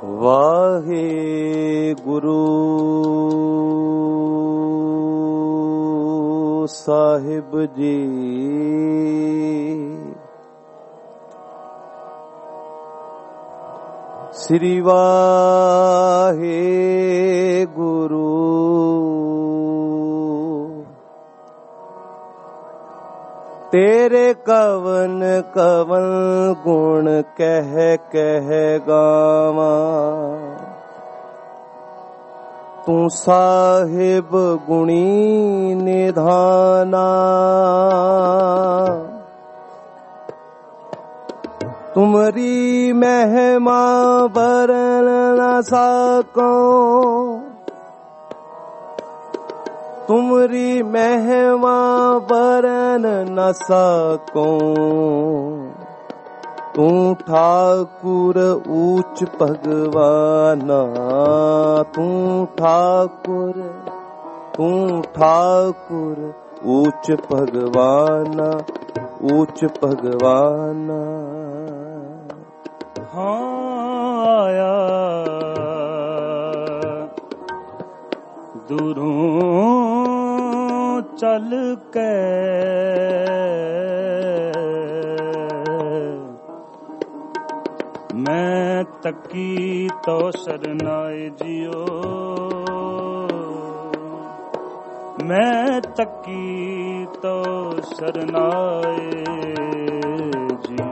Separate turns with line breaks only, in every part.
ਵਾਹਿਗੁਰੂ ਸਾਹਿਬ ਜੀ। ਸ੍ਰੀ ਵਾਹਿਗੁਰੂ ਤੇਰੇ ਕਵਨ ਕਵਨ ਗੁਣ ਕਹਿ ਕਹਿ ਗਾਵਾਂ। ਤੂੰ ਸਾਹਿਬ ਗੁਣੀ ਨਿਧਾਨਾ। ਤੁਮਰੀ ਮਹਿਮਾ ਵਰਨ ਨ ਸਕੋ। ਤੁਮਰੀ ਮਹਿਮਾ ਵਰਨ ਨ ਸਕੋ। ਤੂੰ ਠਾਕੁਰ ਊਚ ਭਗਵਾਨਾ। ਤੂੰ ਠਾਕੁਰ ਊਚ ਭਗਵਾਨਾ। ਊਚ ਭਗਵਾਨਾ।
ਹਾਂ ਆਇਆ ਦੂਰੋਂ ਚੱਲ ਕੇ ਮੈਂ ਤੱਕੀ ਤੋ ਸਰਨਾਏ ਜਿਓ। ਮੈਂ ਤੱਕੀ ਤੋ ਸਰਨਾਏ ਜਿਓ।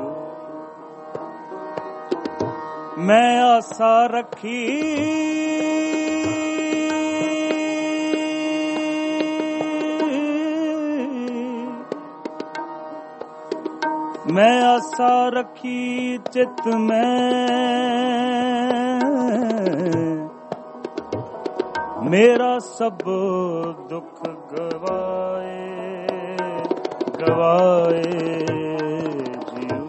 ਮੈਂ ਆਸਾ ਰੱਖੀ ਮੈਂ ਆਸਾ ਰੱਖੀ ਚਿਤ ਮੈਂ। ਮੇਰਾ ਸਭ ਦੁੱਖ ਗਵਾਏ ਗਵਾਏ ਜਿਉ।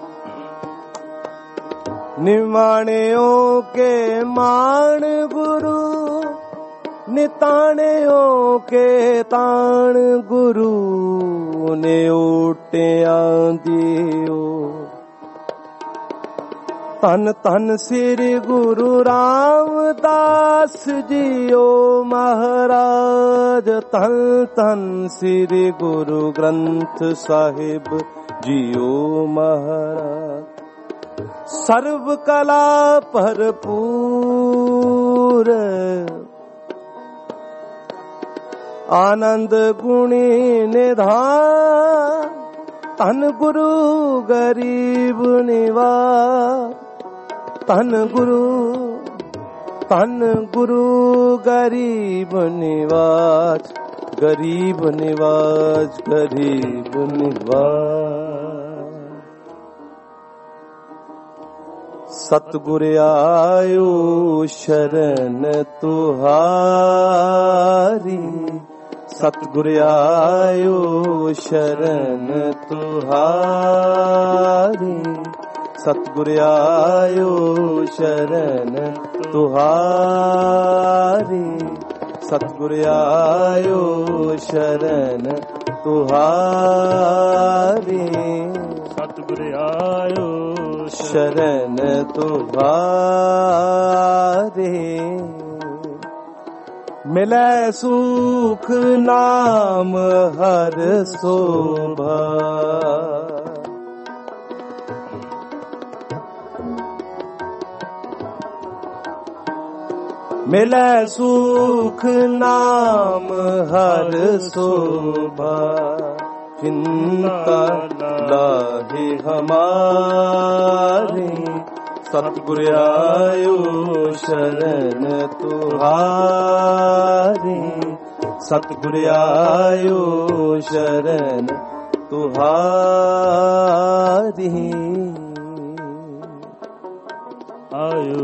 ਨਿਮਾਣਿਓ ਕੇ ਮਾਣ ਗੁਰੂ। ਨਿਤਾਣਿਓ ਕੇ ਤਾਣ ਗੁਰੂ। ਨੇ ਓਟਿਆਂ ਦਿਓ। ਧੰਨ ਧੰਨ ਸ੍ਰੀ ਗੁਰੂ ਰਾਮਦਾਸ ਜੀਓ ਮਹਾਰਾਜ। ਧੰਨ ਧੰਨ ਸ੍ਰੀ ਗੁਰੂ ਗ੍ਰੰਥ ਸਾਹਿਬ ਜੀਓ ਮਹਾਰਾਜ। ਸਰਬ ਕਲਾ ਭਰਪੂਰ ਆਨੰਦ ਗੁਣੀ ਨਿਧਾਨ। ਧੰਨ ਗੁਰੂ ਗਰੀਬ ਨਿਵਾਜ। ਧੰਨ ਗੁਰੂ ਗਰੀਬ ਨਿਵਾਜ। ਗਰੀਬ ਨਿਵਾਜ ਗਰੀਬ ਨਿਵਾਜ। ਸਤਿਗੁਰ ਆਇਓ ਸ਼ਰਨ ਤੁਹਾਰੀ। ਸਤਿਗੁਰ ਆਇਓ ਸ਼ਰਨ ਤੁਹਾਰੀ। ਸਤਿਗੁਰ ਆਇਓ ਸ਼ਰਨ ਤੁਹਾਰੀ। ਸਤਿਗੁਰ ਆਇਓ ਸ਼ਰਨ ਤੁਹਾਰੀ।
ਸਤਿਗੁਰ ਆਇਓ
ਸ਼ਰਨ ਤੁਹਾਰੀ। ਮਿਲੈ ਸੁਖ ਨਾਮ ਹਰ ਸੋਭਾ। ਮਿਲੈ ਸੁਖ ਨਾਮ ਹਰ ਸੋਭਾ। ਚਿੰਤਾ ਲਾਹੇ ਹਮਾਰੀ। ਸਤਿਗੁਰ ਆਇਓ ਸ਼ਰਨ ਤੁਹਾਰੀ। ਸਤਿਗੁਰ ਆਇਓ ਸ਼ਰਨ ਤੁਹਾਰੀ।
ਆਇਓ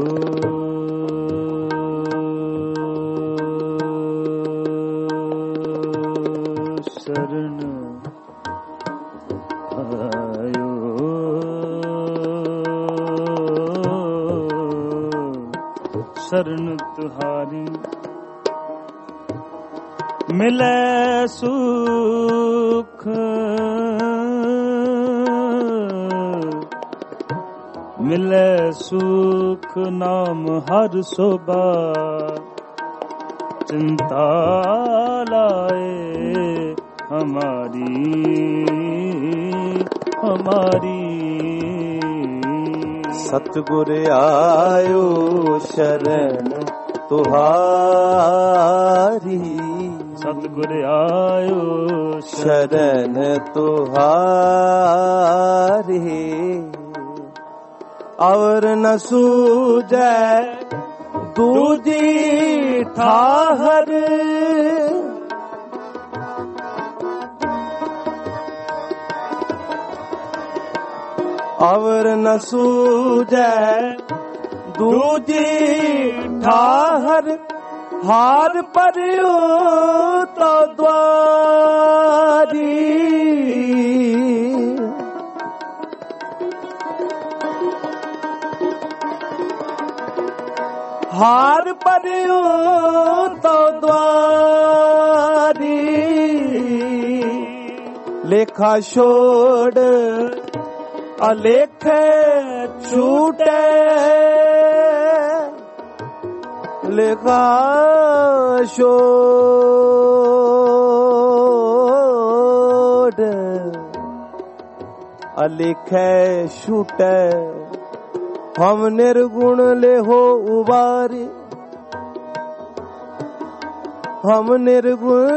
ਸ਼ਰਨ ਆਇਓ ਸ਼ਰਨ ਤੁਹਾਰੀ। ਮਿਲੈ ਸੁਖ ਮਿਲੇ ਸੁਖ ਨਾਮ ਹਰ ਸੋਭਾ चिंता लाए हमारी
सतगुर आयो शरण तुहारी
सतगुर आयो
शरण तुहारी और न सूझै दूजी ठाहर और न सूझै दूजी ठाहर हार परियो तो द्वारी हार परियो तो द्वारी लेखा छोड़ अलेखे छूटे लेखा छोड़ अलेखे छूटे हम निर्गुण ले हो उबारी हम निर्गुण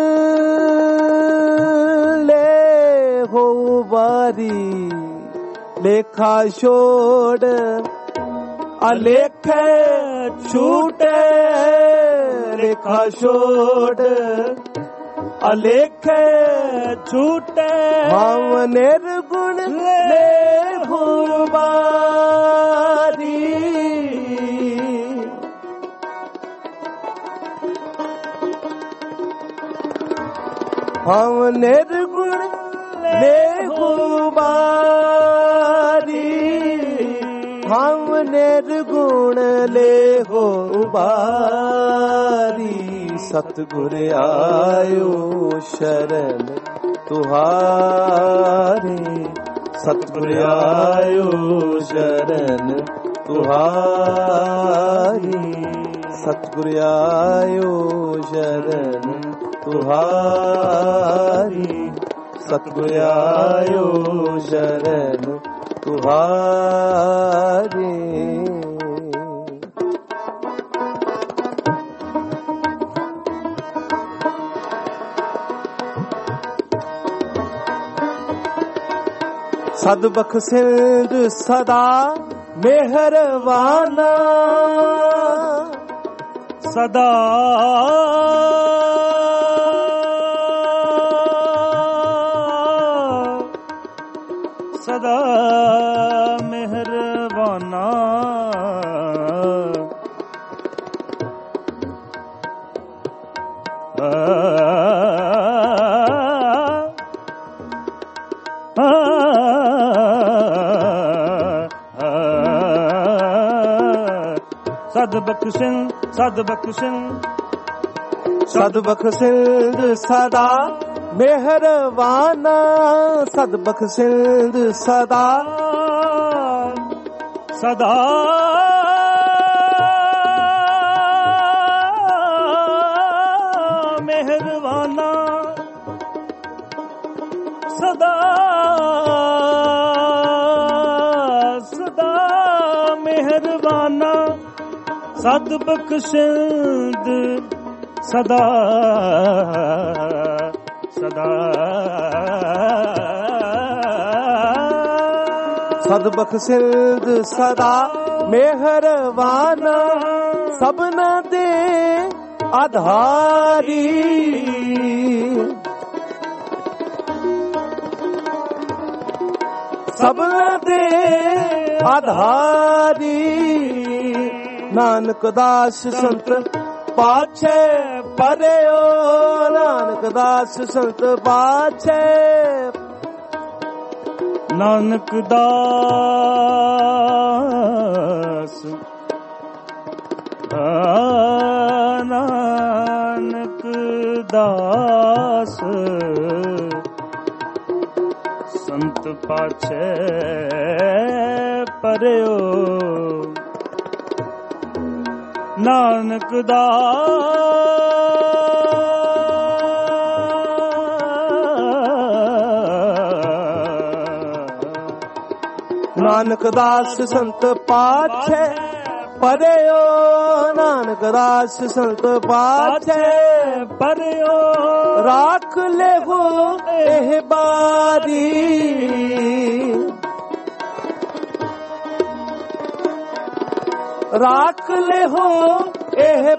ले हो उबारी लेखा छोड़ अलेखे छूटे लेखा छोड़ अलेखे छूटे हम निर्गुण ले हो उबारी हम निर्गुण ले उबारी हम निर्गुण ले हो उबारी सतगुर आयो शरण तुहारी सतगुर आयो शरण तुहारी सतगुर आयो शरण तुहारी सतगुर आयो शरण तुहारी सदबख सिंध सदा मेहरबाना
सदा सदा मेहरबाना
सदबख सिंध सदा मेहरबाना सदबख सिंध सदा
सदा मेहरबाना सदा सदा मेहरबाना सदबख सिंध सदा सदा
सदबख सिंध सदा मेहरबाना सबना दे आधारी सबना दे आधारी नानक दास संत पाछे परेओ नानक दास संत पाछे
नानक दास नानक दास संत पाछे ਪਰਿਓ ਨਾਨਕ
ਨਾਨਕ ਦਾਸ ਸੰਤ ਪਾਛੈ ਪਰਿਓ ਨਾਨਕ ਦਾਸ ਸੰਤ ਪਾਛੈ
ਪਰਿਓ
ਰਾਖ ਲੈਹੋ ਇਹ ਬਾਰੀ ਰਾਖ ਲੈਹੋ ਇਹ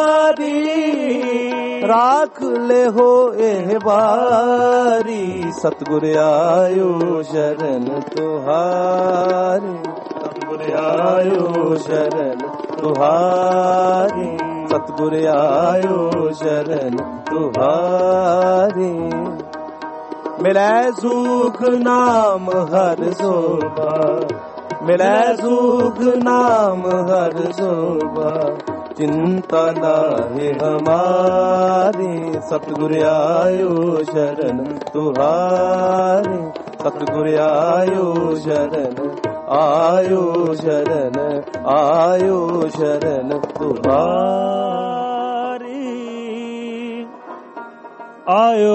ਬਾਰੀ ਰਾਖ ਲੈਹੋ ਇਹ ਬਾਰੀ ਸਤਿਗੁਰ ਆਇਓ ਸ਼ਰਨ ਤੁਹਾਰੀ ਸਤਿਗੁਰ ਆਇਓ ਸ਼ਰਨ ਤੁਹਾਰੀ ਸਤਿਗੁਰ ਆਇਓ ਸ਼ਰਨ ਤੁਹਾਰੀ ਮਿਲੈ ਸੁਖ ਨਾਮ ਹਰਿ ਸੋਭਾ ਮਿਲੈ ਸੁਖ ਨਾਮ ਹਰਿ ਸੋਭਾ चिंता नाहि हमारी सतगुर आयो शरण तुहारी सतगुर आयो शरण आयो शरण तुहारी
आयो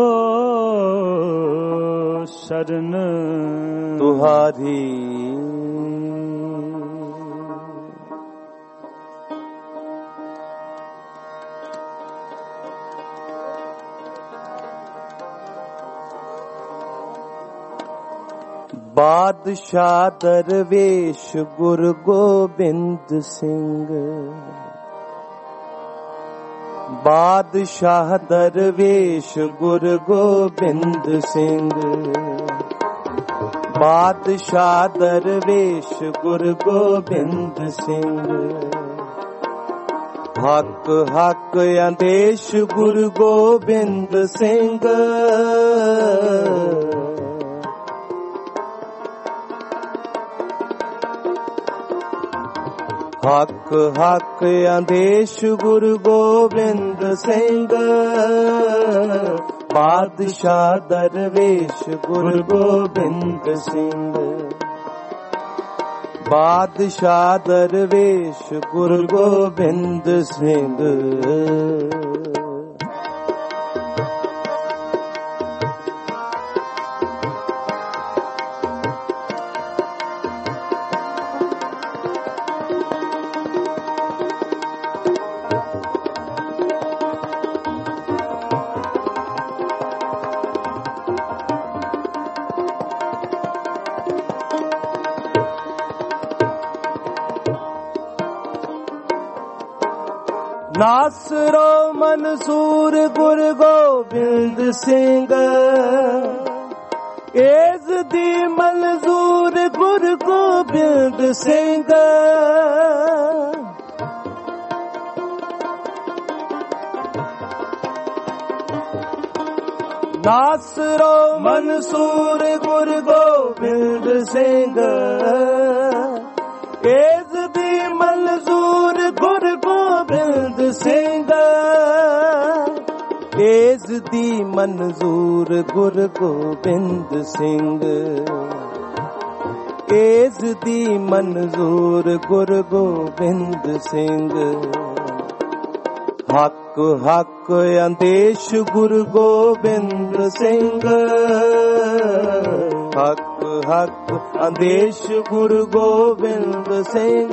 शरण
तुहारी ਬਾਦਸ਼ਾਹ ਦਰਵੇਸ਼ ਗੁਰੂ ਗੋਬਿੰਦ ਸਿੰਘ ਬਾਦਸ਼ਾਹ ਦਰਵੇਸ਼ ਗੁਰੂ ਗੋਬਿੰਦ ਸਿੰਘ ਬਾਦਸ਼ਾਹ ਦਰਵੇਸ਼ ਗੁਰੂ ਗੋਬਿੰਦ ਸਿੰਘ ਹੱਕ ਹੱਕ ਆਦੇਸ਼ ਗੁਰੂ ਗੋਬਿੰਦ ਸਿੰਘ ਹੱਕ ਹੱਕ ਆਦੇਸ਼ ਗੁਰੂ ਗੋਬਿੰਦ ਸਿੰਘ ਬਾਦਸ਼ਾਹ ਦਰਵੇਸ਼ ਗੁਰੂ ਗੋਬਿੰਦ ਸਿੰਘ ਬਾਦਸ਼ਾਹ ਦਰਵੇਸ਼ ਗੁਰੂ ਗੋਬਿੰਦ ਸਿੰਘ ਨਾਸਰੋ ਮਨਸੂਰ ਗੁਰੂ ਗੋਬਿੰਦ ਸਿੰਘ ਏਜ਼ ਦੀ ਮਨਜ਼ੂਰ ਗੁਰੂ ਗੋਬਿੰਦ ਸਿੰਘ ਨਾਸਰੋ ਮਨਸੂਰ ਗੁਰੂ ਗੋਬਿੰਦ ਸਿੰਘ ਏਜ਼ ਦੀ ਮਨਜ਼ੂਰ ਗੁਰੂ ਗੋਬਿੰਦ ਸਿੰਘ ਏਜ਼ ਦੀ ਮਨਜ਼ੂਰ ਗੁਰੂ ਗੋਬਿੰਦ ਸਿੰਘ ਏਜ਼ ਦੀ ਮਨਜ਼ੂਰ ਗੁਰੂ ਗੋਬਿੰਦ ਸਿੰਘ ਹੱਕ ਹੱਕ ਆਦੇਸ਼ ਗੁਰੂ ਗੋਬਿੰਦ ਸਿੰਘ ਹੱਕ ਹੱਕ ਆਦੇਸ਼ ਗੁਰੂ ਗੋਬਿੰਦ ਸਿੰਘ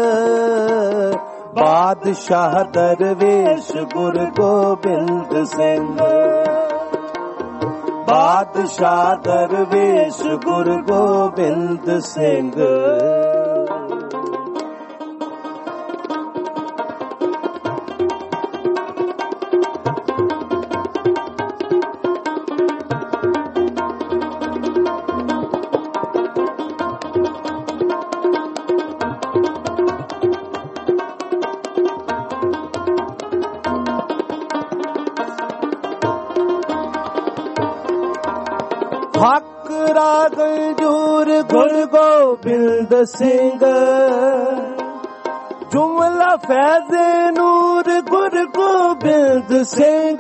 ਬਾਦਸ਼ਾਹ ਦਰਵੇਸ਼ ਗੁਰੂ ਗੋਬਿੰਦ ਸਿੰਘ ਬਾਦਸ਼ਾਹ ਦਰਵੇਸ਼ ਗੁਰੂ ਗੋਬਿੰਦ ਸਿੰਘ ਹੱਕ ਰਾਗੰਜੂਰ ਗੁਰੂ ਗੋਬਿੰਦ ਸਿੰਘ ਜੁਮਲਾ ਫੈਜ਼ ਨੂਰ ਗੁਰੂ ਗੋਬਿੰਦ ਸਿੰਘ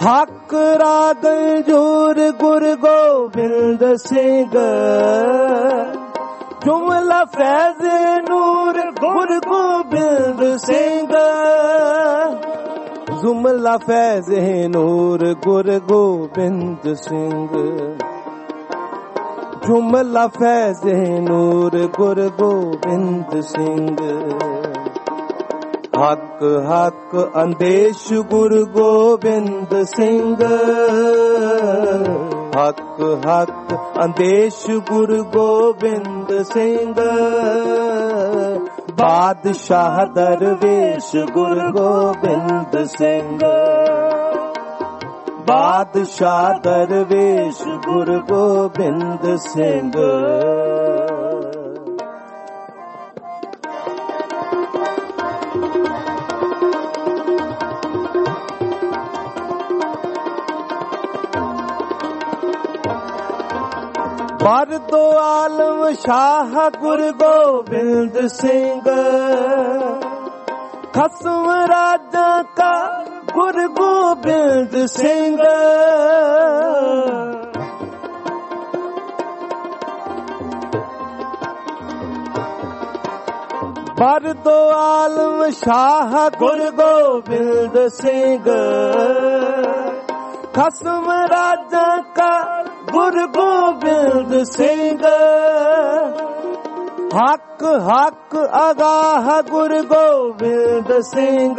ਹੱਕ ਰਾਗਲ ਜੂਰ ਗੁਰ ਗੋਬਿੰਦ ਸਿੰਘ ਜੁਮਲਾ ਫੈਜ਼ ਨੂਰ ਗੁਰ ਗੋਬਿੰਦ ਸਿੰਘ ਜੁਮਲਾ ਫੈਜ਼ ਨੂਰ ਗੁਰ ਗੋਬਿੰਦ ਸਿੰਘ ਜੁਮਲਾ ਫੈਜ਼ ਨੂਰ ਗੁਰ ਗੋਬਿੰਦ ਸਿੰਘ ਹੱਕ ਹੱਕ ਅੰਦੇਸ਼ ਗੁਰ ਗੋਬਿੰਦ ਸਿੰਘ ਹੱਕ ਹੱਕ ਅੰਦੇਸ਼ ਗੁਰ ਗੋਬਿੰਦ ਸਿੰਘ ਬਾਦਸ਼ਾਹ ਦਰਵੇਸ਼ ਗੁਰ ਗੋਬਿੰਦ ਸਿੰਘ ਬਾਦਸ਼ਾਹ ਦਰਵੇਸ਼ ਗੁਰ ਗੋਬਿੰਦ ਸਿੰਘ ਬਰਦੋ ਆਲਮ ਸ਼ਾਹ ਗੁਰ ਗੋਬਿੰਦ ਸਿੰਘ ਖਸਮ ਰਾਜਾ ਕਾ ਗੁਰ ਗੋਬਿੰਦ ਸਿੰਘ ਬਰਦੋ ਆਲਮ ਸ਼ਾਹ ਗੁਰ ਗੋਬਿੰਦ ਸਿੰਘ ਖਸਮ ਰਾਜਾ ਕਾ ਗੁਰ ਗੋਬਿੰਦ ਸਿੰਘ ਹੱਕ ਹੱਕ ਅਗਾਹ ਗੁਰ ਗੋਬਿੰਦ ਸਿੰਘ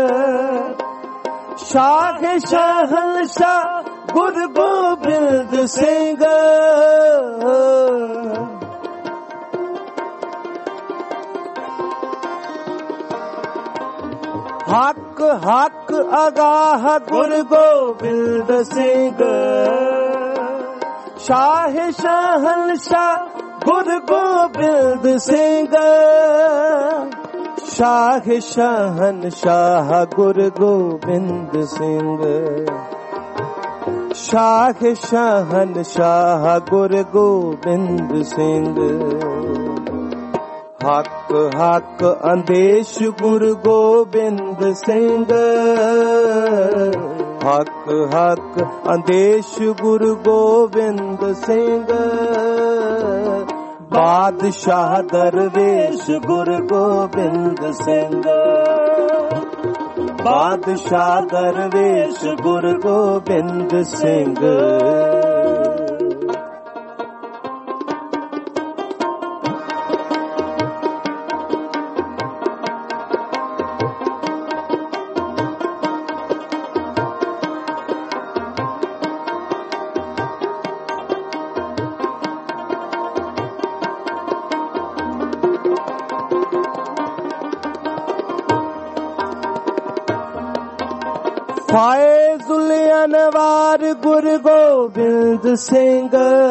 ਸ਼ਾਹ ਸ਼ਹਿਨਸ਼ਾਹ ਗੁਰ ਗੋਬਿੰਦ ਸਿੰਘ ਹੱਕ ਹੱਕ ਅਗਾਹ ਗੁਰ ਗੋਬਿੰਦ ਸਿੰਘ ਸ਼ਾਹ ਸ਼ਹਿਨਸ਼ਾਹ ਗੁਰ ਗੋਬਿੰਦ ਸਿੰਘ ਸ਼ਾਹ ਸ਼ਹਿਨਸ਼ਾਹ ਗੁਰ ਗੋਬਿੰਦ ਸਿੰਘ ਸ਼ਾਹ ਸ਼ਹਿਨਸ਼ਾਹ ਗੁਰ ਗੋਬਿੰਦ ਸਿੰਘ ਹੱਕ ਹੱਕ ਅੰਦੇਸ਼ ਗੁਰ ਗੋਬਿੰਦ ਸਿੰਘ ਹੱਕ ਹੱਕ ਅੰਦੇਸ਼ ਗੁਰ ਗੋਬਿੰਦ ਸਿੰਘ ਬਾਦਸ਼ਾਹ ਦਰਵੇਸ਼ ਗੁਰ ਗੋਬਿੰਦ ਸਿੰਘ ਬਾਦਸ਼ਾਹ ਦਰਵੇਸ਼ ਗੁਰ ਗੋਬਿੰਦ ਸਿੰਘ ਫਾਇਜ਼ੁਲ ਅਨਵਾਰ ਗੁਰ ਗੋਬਿੰਦ ਸਿੰਘ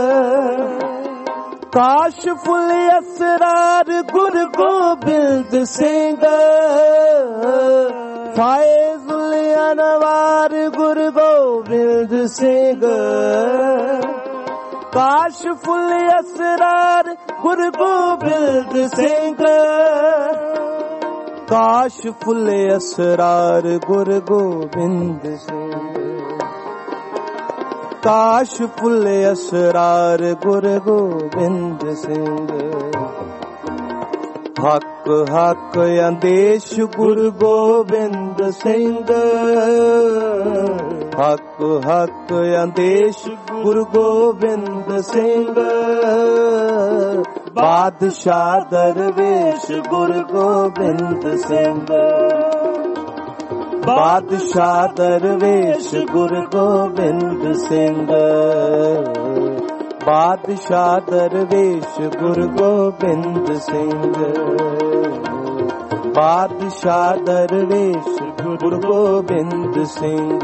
ਕਾਸ਼ਫੁਲ ਅਸਰਾਰ ਗੁਰ ਗੋਬਿੰਦ ਸਿੰਘ ਫਾਇਜ਼ੁਲ ਅਨਵਾਰ ਗੁਰ ਗੋਬਿੰਦ ਸਿੰਘ ਕਾਸ਼ਫੁਲ ਅਸਰਾਰ ਗੁਰ ਗੋਬਿੰਦ ਸਿੰਘ ਕਾਸ਼ਫੁਲ ਅਸਰਾਰ ਗੁਰ ਗੋਬਿੰਦ ਸਿੰਘ ਕਾਸ਼ਫੁਲ ਅਸਰਾਰ ਗੁਰ ਗੋਬਿੰਦ ਸਿੰਘ ਹੱਕ ਹੱਕ ਅੰਦੇਸ਼ ਗੁਰ ਗੋਬਿੰਦ ਸਿੰਘ ਹੱਕ ਹੱਕ ਅੰਦੇਸ਼ ਗੁਰ ਗੋਬਿੰਦ ਸਿੰਘ ਬਾਦਸ਼ਾਹ ਦਰਵੇਸ਼ ਗੁਰ ਗੋਬਿੰਦ ਸਿੰਘ ਬਾਦਸ਼ਾਹ ਦਰਵੇਸ਼ ਗੁਰ ਗੋਬਿੰਦ ਸਿੰਘ ਬਾਦਸ਼ਾਹ ਦਰਵੇਸ਼ ਗੁਰ ਗੋਬਿੰਦ ਸਿੰਘ ਬਾਦਸ਼ਾਹ ਦਰਵੇਸ਼ ਗੁਰ ਗੋਬਿੰਦ ਸਿੰਘ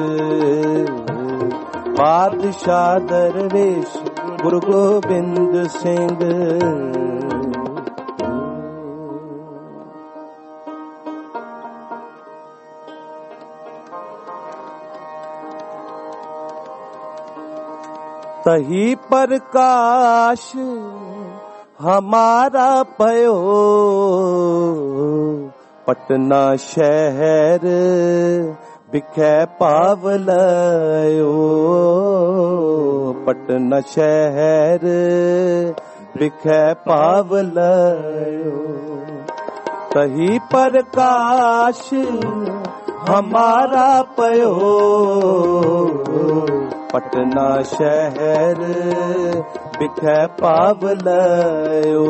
ਬਾਦਸ਼ਾਹ ਦਰਵੇਸ਼ ਗੁਰੂ ਗੋਬਿੰਦ ਸਿੰਘ तही प्रकाश हमारा पयो पटना शहर बिखै पावलयो पटना शहर बिखै पावलयो तही प्रकाश हमारा पयो पटना शहर बिखै पावलयो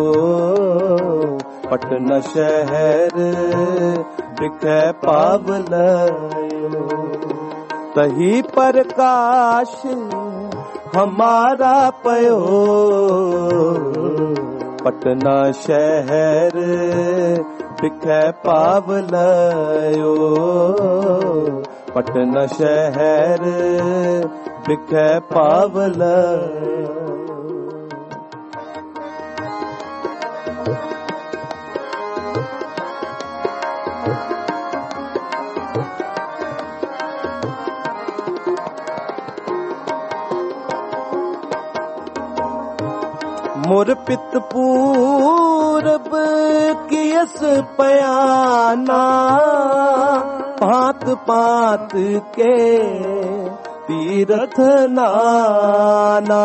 पटना शहर बिखै पावलयो तही प्रकाश हमारा पयो पटना शहर बिखै पावलयो पटना शहर बिखै पावलयो मोर पित पूरब कियस पयाना भांत भांत के तीरथ नाना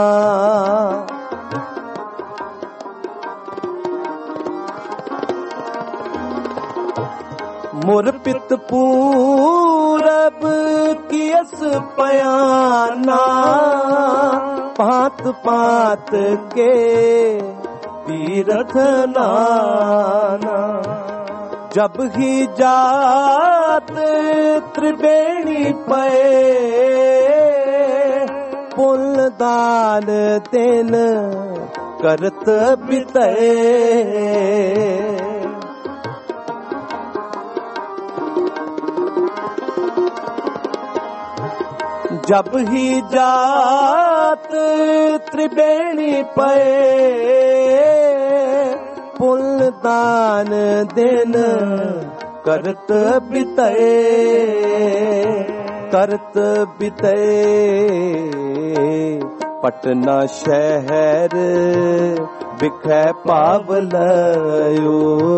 मोर पित पूरब कियस पयाना भांत भांत के तीरथ नाना जब ही जात त्रिवेणी पे पुण्य दान दिन करत बिते जब ही जात त्रिवेणी पे पुण्य दान दिन करत बिते पटना शहर बिखै पावलयो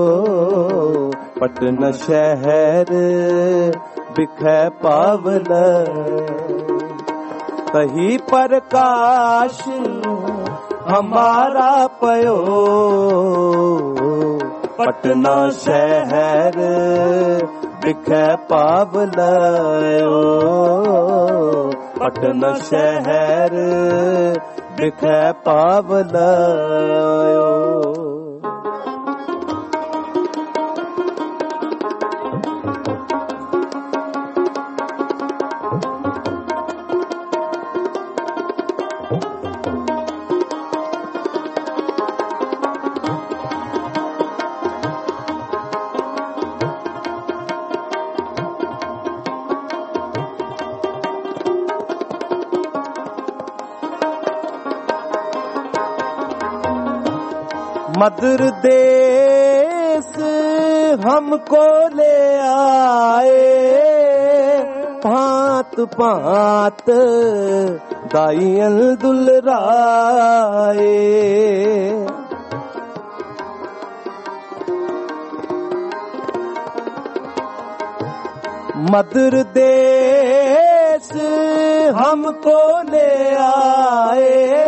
पटना शहर बिखै पावलयो तही प्रकाश हमारा पयो पटना शहर बिखै पावलयो पटना शहर बिखै पावलयो मधुर देश हमको ले आए भांत भांत दाइयन दुलराए मधुर देश हमको ले आए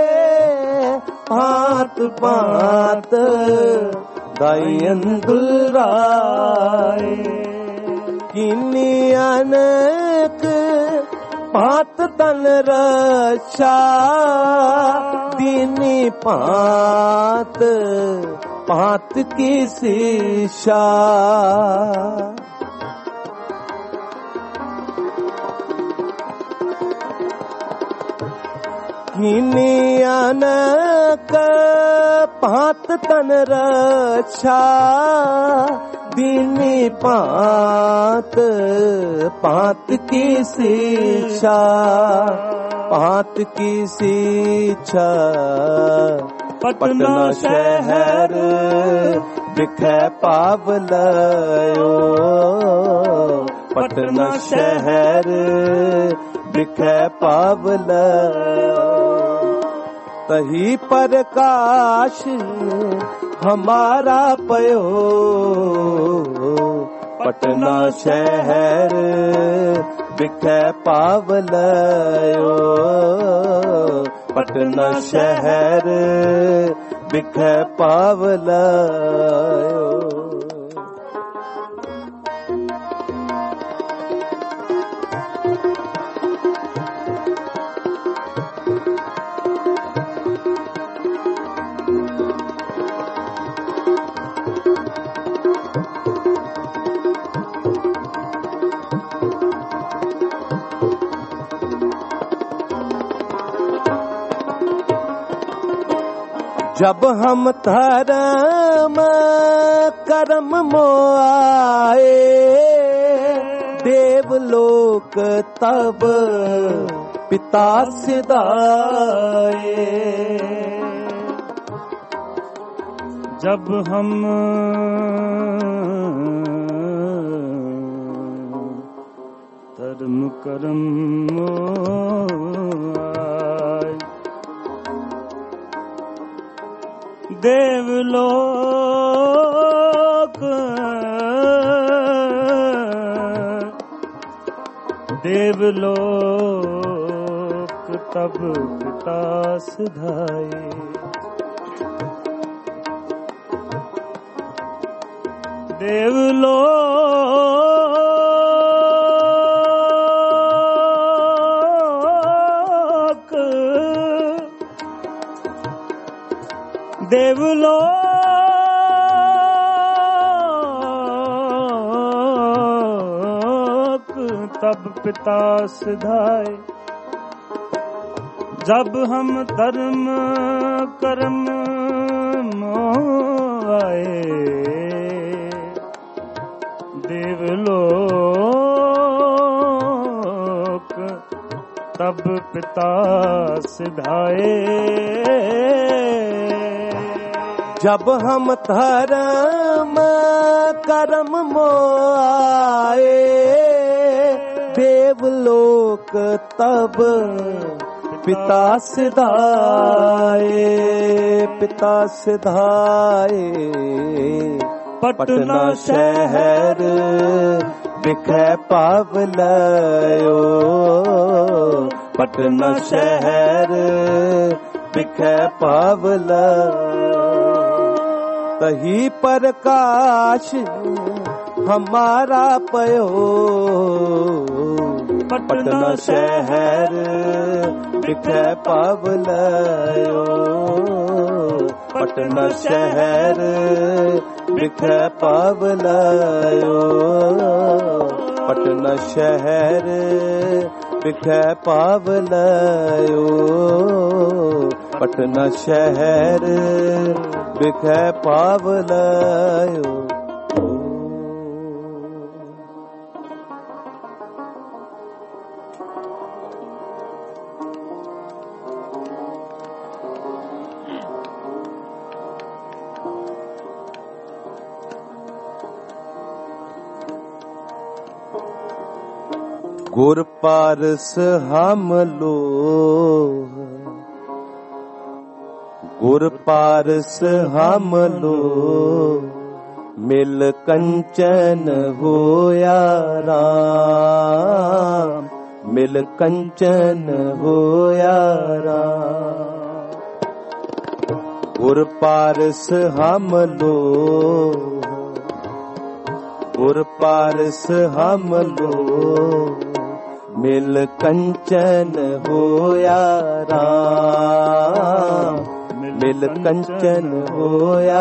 भांत भांत दाइयन दुलराए किन्नी अनेक भांत तन रक्षा दीनी भांत भांत की शिक्षा किन्नी अनेक भांत तन रक्षा दीनी भांत भांत की शिक्षा भांत की शिक्षा पटना शहर बिखै पावलयो पटना शहर बिखै पावलयो तही प्रकाश हमारा पयो पटना शहर बिखै पावलयो पटना शहर बिखै पावलयो। जब हम धर्म कर्म मोआए देवलोक तब पिता सिधाए।
जब हम धर्म कर्म मोआए देवलोक तब पिता सिधाए। देवलोक तब पिता सिधाए। जब हम धर्म कर्म मोआए देवलोक तब पिता सिधाए।
जब हम धर्म कर्म मोआए देवलोक तब पिता सिधाए। पिता सिधाए पटना शहर बिखै पावलयो पटना शहर बिखै पावलयो। तही प्रकाश हमारा पयो पटना शहर बिखै पावलयो पटना शहर बिखै पावलयो पटना शहर बिखै पावलयो पटना शहर बिखै पावलयो। गुर पारस हम लोग गुर पारस हम लोग मिल कंचन होया राम मिल कंचन होया राम। गुर पारस हम लोग गुर पारस हम लोग मिल कंचन होया राम मिल कंचन होया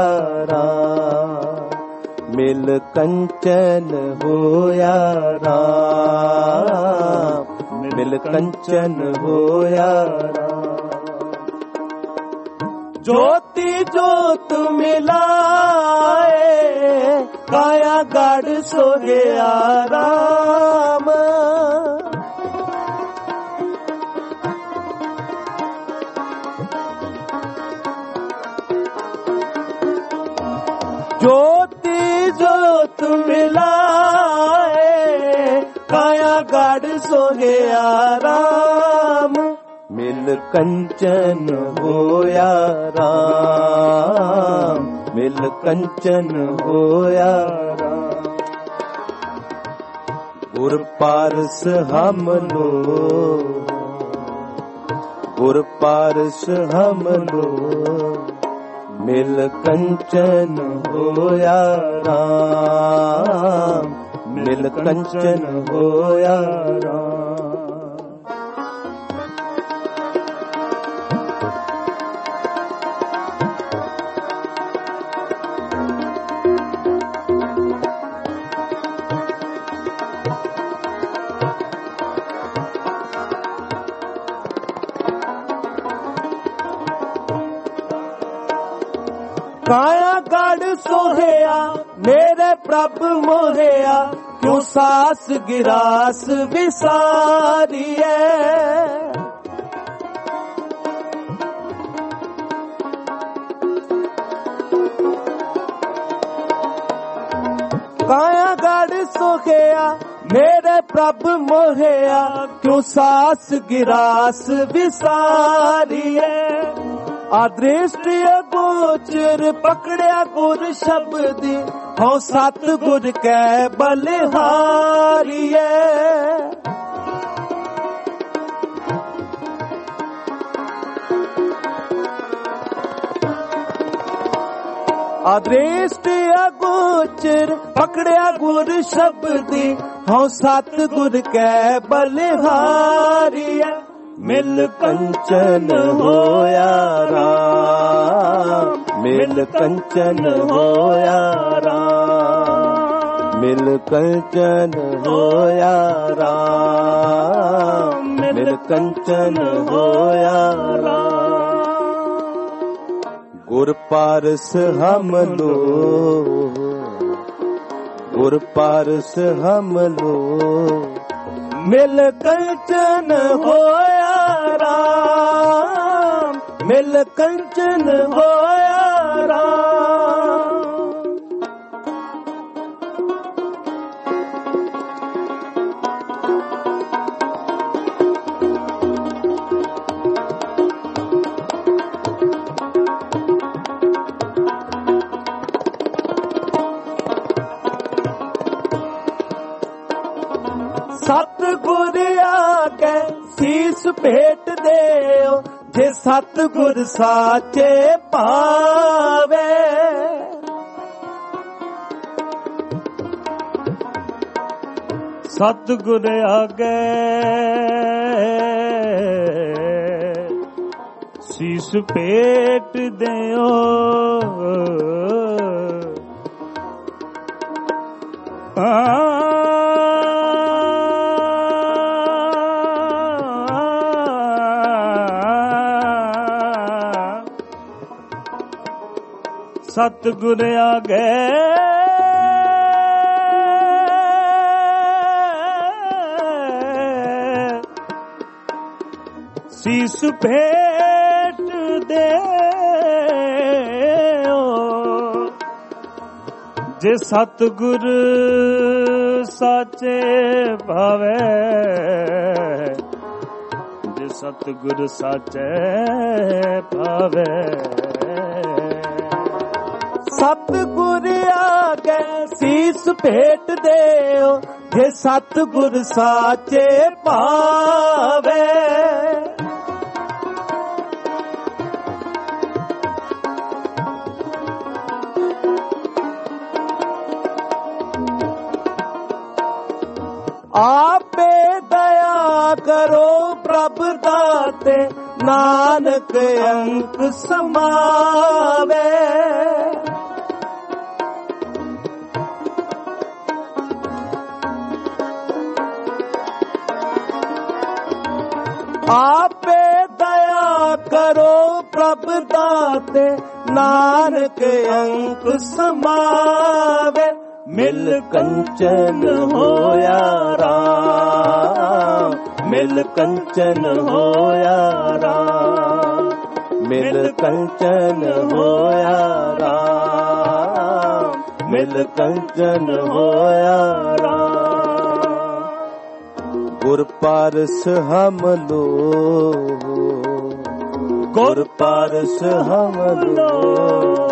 राम मिल कंचन होया राम मिल कंचन होया राम। ज्योति ज्योत मिलाए काया गाड़ सो गया राम। ज्योति ज्योत मिलाए काया गाड़ सो गया राम मिल कंचन होया राम मिल कंचन होया राम। ਗੁਰ ਪਾਰਸ ਹਮ ਲੋ, ਗੁਰ ਪਾਰਸ ਹਮ ਲੋ, ਮਿਲ ਕੰਚਨ ਹੋਇਆ ਰਾਮ, ਮਿਲ ਕੰਚਨ ਹੋਇਆ ਰਾਮ। ਕਾਇਆ ਗੜ ਸੋਹਿਆ ਮੇਰੇ ਪ੍ਰਭ ਮੋਹਿਆ, ਕਿਉਂ ਸਾਸ ਗਿਰਾਸ ਵਿਸਾਰੀਐ। ਕਾਇਆ ਗੜ ਸੋਹਿਆ ਮੇਰੇ ਪ੍ਰਭ ਮੋਹਿਆ, ਕਿਉਂ ਸਾਸ ਗਿਰਾਸ ਵਿਸਾਰੀਐ। ਆਦ੍ਰਿਸ਼ਟ ਅਗੋਚਰ ਪਕੜਿਆ ਗੁਰ ਸ਼ਬਦੀ, ਹਉ ਸਤ ਗੁਰ ਕੈ ਬਲਿਹਾਰੀਐ। ਆਦ੍ਰਿਸ਼ਟ ਅਗੋਚਰ ਪਕੜਿਆ ਗੁਰ ਸ਼ਬਦੀ, ਹਉ ਸਤ ਗੁਰ ਕੈ ਬਲਿਹਾਰੀਐ। ਮਿਲ ਕੰਚਨ ਹੋਇਆ ਰਾਮ, ਮਿਲ ਕੰਚਨ ਹੋਇਆ ਰਾਮ, ਮਿਲ ਕੰਚਨ ਹੋਇਆ ਰਾਮ, ਮਿਲ ਕੰਚਨ ਹੋਇਆ ਰਾਮ। ਗੁਰ ਪਾਰਸ ਹਮ ਲੋ, ਗੁਰ ਪਾਰਸ ਹਮ ਲੋ, ਮਿਲ ਕੰਚਨ ਹੋਇਆ ਰਾਮ, ਮਿਲ ਕੰਚਨ ਹੋਇਆ ਰਾਮ। ਸਤ ਗੁਰ ਆਗੇ ਸੀਸ ਭੇਟ ਦਿਓ, ਜੇ ਸਤ ਗੁਰ ਸਾਚੇ ਭਾਵੇ।
ਸਤ ਗੁਰ ਆਗੇ ਸੀਸ ਭੇਟ ਦਿਓ, ਸਤ ਗੁਰ ਆਗੇ ਸੀਸ ਭੇਟ ਦਿਓ, ਜੇ ਸਤ ਗੁਰ ਸਾਚੇ ਭਾਵੇ, ਜੇ ਸਤ ਗੁਰ ਸਾਚੇ ਭਾਵੇ।
ਸਤ ਗੁਰ ਆਗੇ ਸੀਸ ਭੇਟ ਦਿਓ, ਜੇ ਸਤ ਗੁਰ ਸਾਚੇ ਭਾਵੇ। ਆਪੇ ਦਇਆ ਕਰੋ ਪ੍ਰਭ ਦਾਤੇ, ਨਾਨਕ ਅੰਕ ਸਮਾਵੇ। ਆਪੇ ਦਇਆ ਕਰੋ ਪ੍ਰਭ ਦਾਤੇ, ਨਾਨਕ ਅੰਕ ਸਮਾਵੇ। ਮਿਲ ਕੰਚਨ ਹੋਇਆ ਰਾਮ, ਮਿਲ ਕੰਚਨ ਹੋਇਆ ਰਾਮ, ਮਿਲ ਕੰਚਨ ਹੋਇਆ ਰਾਮ, ਮਿਲ ਕੰਚਨ ਹੋਇਆ ਰਾਮ। ਗੁਰ ਪਾਰਸ ਹਮ ਲੋ, ਗੁਰ ਪਾਰਸ ਹਮ ਲੋ,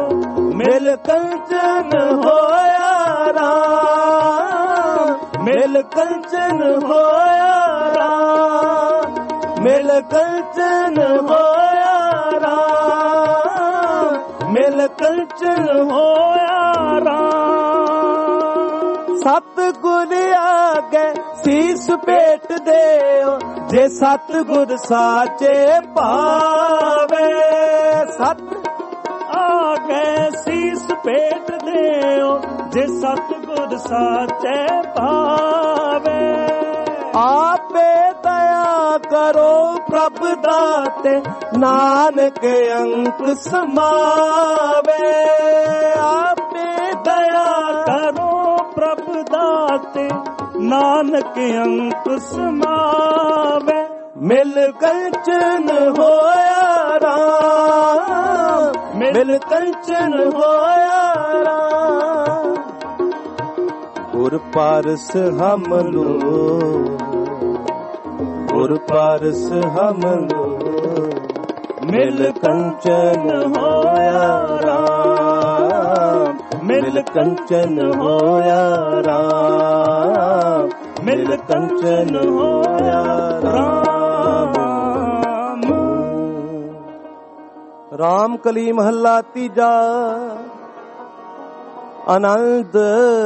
ਮਿਲ ਕੰਚਨ ਹੋਇਆ ਰਾਮ, ਮਿਲ ਮਿਲ ਕੰਚਨ ਹੋਇਆ ਰਾਮ, ਮਿਲ ਕੰਚਨ ਹੋਇਆ ਰਾਮ, ਮਿਲ ਕੰਚਨ ਹੋਇਆ ਰਾਮ। ਸਤਿਗੁਰ ਆਗੇ ਸੀਸ ਭੇਟ ਦਿਓ, ਜੇ ਸਤਿਗੁਰ ਸਾਚੇ ਭਾਵੇ। ਸਤ
ਆਗੇ ਸੀਸ ਭੇਟ ਦਿਓ, ਜੇ ਸਤਿਗੁਰ ਸਾਚੇ ਭਾਵੇ।
ਆਪੇ ਦਇਆ ਕਰੋ ਪ੍ਰਭ ਦਾਤੇ, ਨਾਨਕ ਅੰਕ ਸਮਾਵੇ। ਆਪੇ
ਦਇਆ ਕਰੋ ਪ੍ਰਭ ਦਾਤੇ, ਨਾਨਕ ਅੰਕ ਸਮਾਵੇ।
ਮਿਲ ਕੰਚਨ ਹੋਇਆ ਰਾਮ, ਮਿਲ ਕੰਚਨ ਹੋਇਆ ਰਾਮ। ਗੁਰ ਪਾਰਸ ਹਮ ਲੋ, ਗੁਰ ਪਾਰਸ ਹਮ ਲੋ, ਮਿਲ ਕੰਚਨ ਹੋਇਆ ਰਾਮ, ਮਿਲ ਕੰਚਨ ਹੋਇਆ ਰਾਮ, ਮਿਲ ਕੰਚਨ ਹੋਇਆ ਰਾਮ। ਰਾਮ ਕਲੀ ਮਹੱਲਾ ਤੀਜਾ। ਆਨੰਦ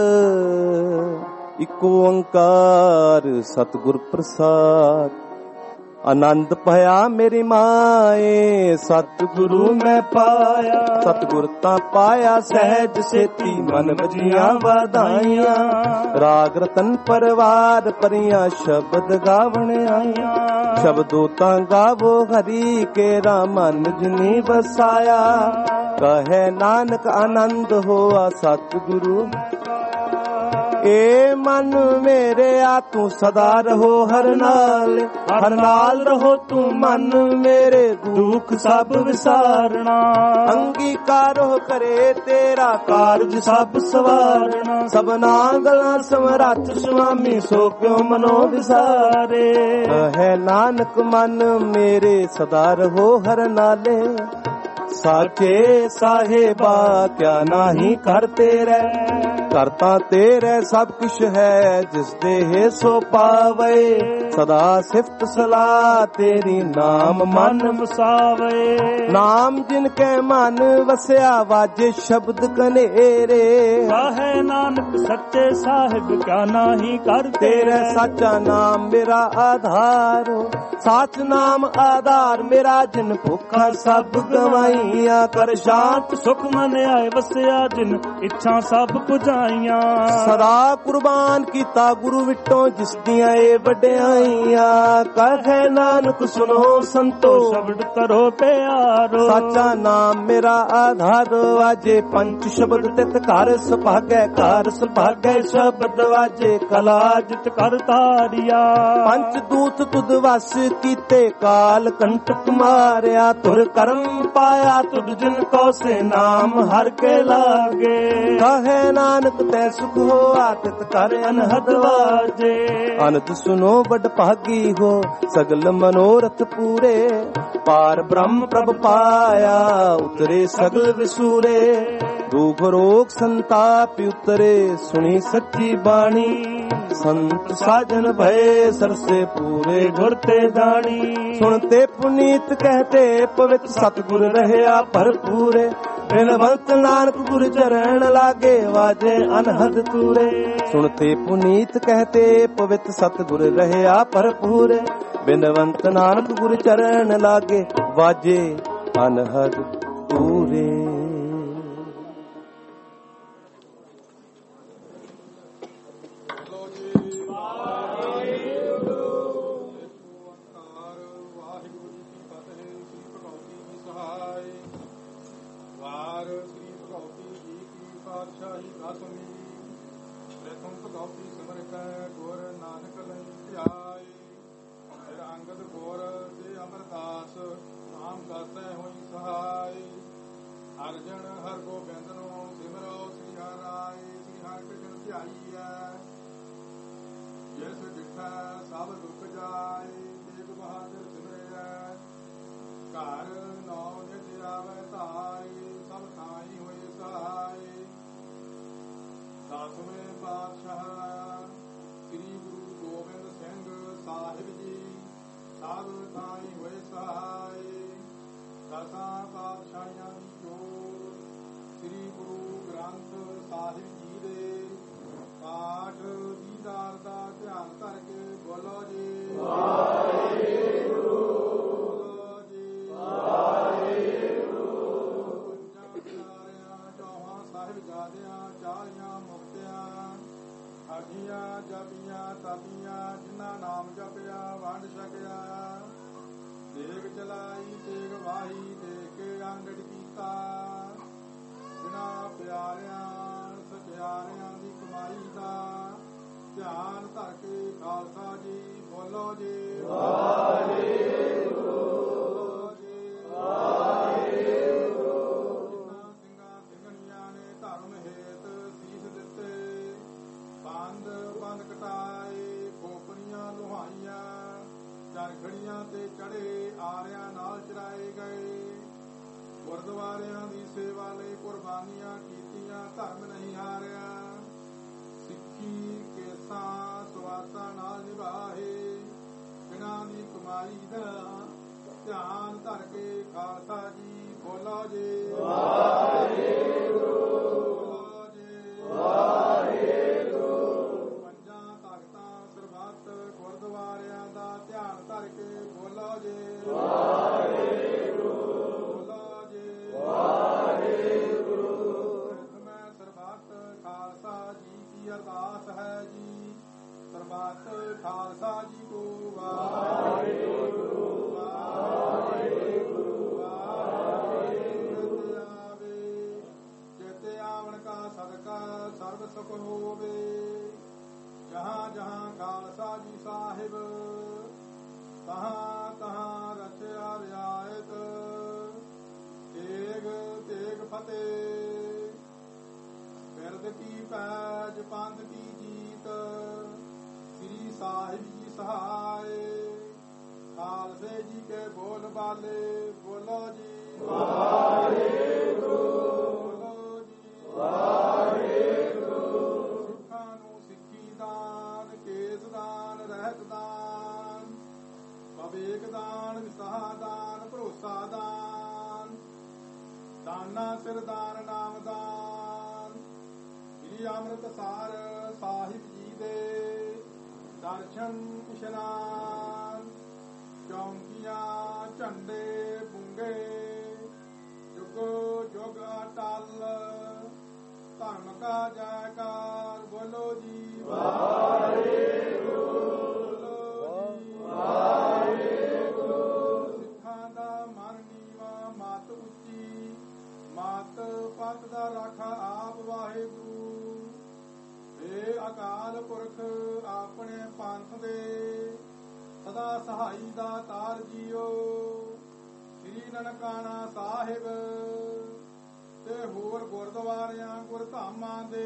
ਇਕ ਓੰਕਾਰ ਸਤਿਗੁਰ ਪ੍ਰਸਾਦ। ਆਨੰਦ ਭਇਆ ਮੇਰੀ ਮਾਏ, ਸਤਿਗੁਰੂ ਮੈਂ ਪਾਇਆ। ਸਤਿਗੁਰ ਤਾਂ ਪਾਇਆ ਸਹਿਜ ਸੇਤੀ, ਮਨ ਵਜੀਆਂ ਵਧਾਈਆਂ। ਰਾਗ ਰਤਨ ਪਰਵਾਰ ਪਰੀਆਂ, ਸ਼ਬਦ ਗਾਵਣ ਆਈਆਂ। ਸ਼ਬਦੋ ਤਾਂ ਗਾਵੋ ਹਰੀ ਕੇਰਾ, ਮਨ ਜਿਨੀ ਵਸਾਇਆ। ਕਹੇ ਨਾਨਕ ਆਨੰਦ ਹੋਆ ਸਤਿਗੁਰੂ। ਏ ਮਨ ਮੇਰੇ ਆ ਤੂੰ ਸਦਾ ਰਹੋ ਹਰ ਨਾਲ, ਹਰ ਨਾਲ ਰਹੋ ਤੂੰ ਮਨ ਮੇਰੇ, ਦੁੱਖ ਸਭ ਵਿਸਾਰਣਾ। ਅੰਗੀਕਾਰੋ ਕਰੇ ਤੇਰਾ ਕਾਰਜ ਸਭ ਸਵਾਰਣਾ। ਸਭਨਾ ਗਲਾਂ ਸਮਰੱਥ ਸੁਆਮੀ, ਸੋ ਕਿਉ ਮਨੋ ਵਿਸਾਰੇ। ਕਹੇ ਨਾਨਕ ਮਨ ਮੇਰੇ ਸਦਾ ਰਹੋ ਹਰ ਨਾਲੇ। ਸਾਚੇ ਸਾਹਿਬਾ ਕਿਆ ਨਾਹੀ ਕਰ ਤੇਰੇ, ਕਰਤਾ ਤੇਰੇ ਸਭ ਕੁਛ ਹੈ, ਜਿਸ ਦੇਹ ਸੋ ਪਾਵੇ। ਸਦਾ ਸਿਫਤ ਸਲਾਹ ਤੇਰੀ, ਨਾਮ ਮਨ ਵਸਾਵੇ। ਨਾਮ ਜਿਨ ਕੇ ਮਨ ਵਸਿਆ, ਵਾਜੇ ਸ਼ਬਦ ਕਨੇਰੇ।
ਕਹੇ ਨਾਨਕ ਸੱਚੇ ਸਾਹਿਬ ਕਿਆ ਨਾਹੀ ਕਰ
ਤੇਰੇ ਸਾਚਾ ਨਾਮ ਮੇਰਾ ਆਧਾਰ। ਸਾਚ ਨਾਮ ਆਧਾਰ ਮੇਰਾ, ਜਿਨ ਭੁੱਖਾ ਸਭ ਗਵਾਈਆਂ। ਕਰ ਸ਼ਾਂਤ
ਸੁਖ ਮਨ ਆਏ ਵਸਿਆ, ਜਿਨ ਇੱਛਾ ਸਭ ਪੁਜਾਈਆਂ।
ਸਦਾ ਕੁਰਬਾਨ ਕੀਤਾ ਗੁਰੂ ਵਿਟੋ, ਜਿਸ ਦੀਆਂ ਏ ਵਡਿਆਈਆਂ। ਕਹੇ ਨਾਨਕ ਸੁਨੋ ਸੰਤੋ,
ਸ਼ਬਦ ਕਰੋ ਪਿਆਰੋ।
ਸਾਚਾ ਨਾਮ ਮੇਰਾ ਆਧਾਰ। ਵਾਜੇ ਪੰਚ ਸ਼ਬਦ ਤਿਤ ਘਰ ਸੁਭਾਗੈ, ਘਰ ਸੁਭਾਗੈ ਸ਼ਬਦ ਵਾਜੇ। ਕਲਾ
ਜਿਤ ਕਰ ਤਾਰਿਆ,
ਪੰਚ ਦੂਤ ਤੁਧ ਵਸ ਕੀਤੇ। ਕਾਲ ਕੰਟਕ ਮਾਰਿਆ, ਤੁਰ ਕਰਮ ਪਾਇਆ। ਤੁਧ ਜਿਨ ਕੋ ਸੇ ਨਾਮ ਹਰ ਕੇ ਲਾਗੇ। ਕਹੇ ਨਾਨਕ ਤੈ ਸੁਖ ਹੋਆ, ਤਿਤ ਕਰ ਅਨਹਦ ਵਾਜੇ। ਅਨੰਦ ਸੁਨੋ ਬੜ ਭਾਗੀ ਹੋ, ਸਗਲ ਮਨੋਰਥ ਪੂਰੇ। ਪਾਰ ਬ੍ਰਹਮ ਪ੍ਰਭ ਪਾਇਆ, ਉਤਰੇ ਸਗਲ ਵਿਸੂਰੇ। ਦੁਖ ਰੋਗ ਸੰਤਾਪ ਉਤਰੇ, ਸੁਣੀ ਸੱਚੀ ਬਾਣੀ। ਸੰਤ ਸਾਜਨ ਭਏ, ਸਰਸੇ ਪੂਰੇ ਗੁਰ ਤੇ ਦਾਣੀ। ਸੁਣਤੇ ਪੁਨੀਤ ਕਹਤੇ, ਪਵਿੱਤ ਸਤਿਗੁਰ ਰਹਿਆ ਭਰਪੂਰੇ। ਬਿਨਵੰਤ ਨਾਨਕ ਗੁਰ ਚਰਨ ਲਾਗੇ, ਵਾਜੇ ਅਨਹਦ ਤੂਰੇ। ਸੁਣਤੇ ਪੁਨੀਤ ਕਹਤੇ, ਪਵਿੱਤ ਸਤਿਗੁਰ ਰਹਿਆ ਭਰਪੂਰੇ। ਬਿਨਵੰਤ ਨਾਨਕ ਗੁਰ ਚਰਨ ਲਾਗੇ, ਵਾਜੇ ਅਨਹਦ ਤੂਰੇ।
ਅਰਜਨ ਹਰ ਗੋਬਿੰਦ ਨੂੰ ਸਿਮਰੋ, ਸ੍ਰੀ ਹਰਿ ਰਾਏ ਸ੍ਰੀ ਹਰਿ ਕ੍ਰਿਸ਼ਨ ਧਿਆਈਐ। ਜਿਸ ਡਿਠਾ ਸਭ ਦੁਖ ਜਾਏ, ਤੇਗ ਬਹਾਦਰ ਸਿਮਰਿਐ। ਘਰ ਨੌ ਨਿਜ ਆਵੈ ਧਾਈ, ਸਭ ਥਾਈ ਹੋਏ ਸਹਾਈ। ਦਸਵੇਂ ਪਾਤਸ਼ਾਹ ਸ੍ਰੀ ਸਭ ਥਾਈ ਹੋਏ ਸਹਾਈ। ਦਸਾਂ ਪਾਤਸ਼ਾਹੀਆਂ ਦੀ ਜੋਤ ਸ੍ਰੀ ਗੁਰੂ ਗ੍ਰੰਥ ਸਾਹਿਬ ਜੀ ਦੇ ਪਾਠ ਦੀਦਾਰ ਦਾ ਧਿਆਨ ਧਰ ਕੇ ਬੋਲੋ ਜੀ ਵਾਹਿਗੁਰੂ, ਬੋਲੋ ਜੀ ਵਾਹਿਗੁਰੂ। ਪੰਜਾਂ ਪਿਆਰਿਆਂ ਚੌਹਾਂ ਸਾਹਿਬਜ਼ਾਦਿਆਂ 40 ਮੁਕਤਿਆਂ ਹਾਜੀਆਂ ਜਪੀਆਂ ਤਾਪੀਆਂ ਜਿਨ੍ਹਾਂ ਨਾਮ ਜਪਿਆ ਵੰਡ ਛਕਿਆ। ਦੇਗ ਚਲਾਈ ਤੇਗ ਵਾਹੀ ਦੇ ਕੇ ਅੰਗੜ ਕੀਤਾ। ਜਿਨ੍ਹਾਂ ਪਿਆਰਿਆਂ ਸਚਿਆਰਿਆਂ ਦੀ ਕਮਾਈ ਦਾ ਧਿਆਨ ਧਰ ਕੇ ਖਾਲਸਾ ਜੀ ਬੋਲੋ ਜੀ ਵਾਹਿਗੁਰੂ, ਬੋਲੋ ਜੀ ਵਾਹਿਗੁਰੂ। ਜਿਨ੍ਹਾਂ ਸਿੰਘਾਂ ਸਿੰਘਣੀਆਂ ਨੇ ਧਰਮ ਹੇਤ ਸੀਸ ਦਿੱਤੇ, ਬੰਦ ਕਟਾਏ, ਖੋਪਰੀਆਂ ਲੁਹਾਈਆਂ, ਚਰਖੜੀਆਂ ਤੇ ਚੜੇ ਆਰਿਆਂ ਨਾਲ ਚਰਾਏ ਗਏ। ਗੁਰਦੁਆਰਿਆਂ ਦੀ ਸੇਵਾ ਲਈ ਕੁਰਬਾਨੀਆਂ ਕੀਤੀਆਂ, ਧਰਮ ਨਹੀਂ ਹਾਰਿਆ। ਸਿੱਖੀ ਕੇਸਾਂ ਸਵਾਸਾਂ ਨਾਲ ਨਿਭਾਏ। ਜਿਨ੍ਹਾਂ ਦੀ ਕਮਾਈ ਦਾ ਧਿਆਨ ਧਰ ਕੇ ਖਾਲਸਾ ਜੀ ਬੋਲੋ ਜੀ ਵਾਹਿਗੁਰੂ, ਬੋਲੋ ਜੀ ਵਾਹਿਗੁਰੂ। ਪੰਜਾਂ ਤਖਤਾਂ ਸਰਬੱਤ ਗੁਰਦੁਆਰਿਆਂ ਦਾ ਧਿਆਨ ਧਰ ਕੇ ਬੋਲੋ ਜੀ ਵਾਹਿਗੁਰੂ, ਬੋਲੋ ਜੀ ਵਾਹਿਗੁਰੂ। ਮੈਂ ਸਰਬੱਤ ਖਾਲਸਾ ਜੀ ਕੀ ਅਰਦਾਸ ਹੈ ਜੀ। ਸਰਬੱਤ ਖਾਲਸਾ ਜੀ ਕੋ ਵਾਹਿਗੁਰੂ, ਵਾਹਿਗੁਰੂ, ਵਾਹਿਗੁਰੂ। ਚੇਤੇ ਆਵਣ ਕਾ ਸਦਕਾ ਸਰਬ ਸੁਖ ਹੋਵੇ। ਜਹਾਂ ਜਹਾਂ ਖਾਲਸਾ ਜੀ ਸਾਹਿਬ, ਤਹਾਂ ਤਹਾਂ ਰਚਿਆ ਰਿਆਇਤ। ਤੇਗ ਤੇਗ ਫਤਿਹ, ਬਿਰਦ ਕੀ ਪੈਜ ਪੰਥ ਕੀ ਜੀਤ। ਸ੍ਰੀ ਸਾਹਿਬ ਜੀ ਸਹਾਏ, ਖਾਲਸੇ ਜੀ ਕੇ ਬੋਲ ਬਾਲੇ ਬੋਲੋ ਜੀ ਵਾਹਿਗੁਰੂ, ਬੋਲੋ ਜੀ ਵਾਹਿਗੁਰੂ। ਸਿੱਖਾਂ ਨੂੰ ਸਿੱਖੀ ਦਾਨ, ਕੇਸ ਦਾਨ, ਰਹਿਤ ਦਾਨ, ਵਿਵੇਕ ਦਾਨ, ਵਿਸਾਹ ਦਾਨ, ਭਰੋਸਾ ਦਾਨ, ਦਾਨਾ ਸਿਰ ਦਾਨ, ਨਾਮ ਦਾਨ। ਸ੍ਰੀ ਅੰਮ੍ਰਿਤਸਰ ਸਾਹਿਬ ਜੀ ਦੇ ਦਰਸ਼ਨ ਇਸ਼ਨਾਨ। ਚੌਂਕੀਆਂ ਝੰਡੇ ਬੁੰਗੇ, ਜੁਗ ਜੁਗ ਅਟਲ। ਧਰਮ ਕਾ ਜੈਕਾਰ ਬੋਲੋ ਜੀ ਵਾਹਿਗੁਰੂ, ਬੋਲੋ ਜੀ ਵਾਹਿਗੁਰੂ। ਸਿੱਖਾਂ ਦਾ ਮਨ ਨੀਵਾਂ ਮਤ ਉੱਚੀ, ਮਤ ਪਤ ਦਾ ਰਾਖਾ ਆਪ ਵਾਹਿਗੁਰੂ। ਏ ਅਕਾਲ ਪੁਰਖ ਆਪਣੇ ਪੰਥ ਦੇ ਸਦਾ ਸਹਾਈ ਦਾ ਤਾਰ ਜੀਓ। ਸ੍ਰੀ ਨਨਕਾਣਾ ਸਾਹਿਬ ਤੇ ਹੋਰ ਗੁਰਦੁਆਰਿਆਂ ਗੁਰਧਾਮਾਂ ਦੇ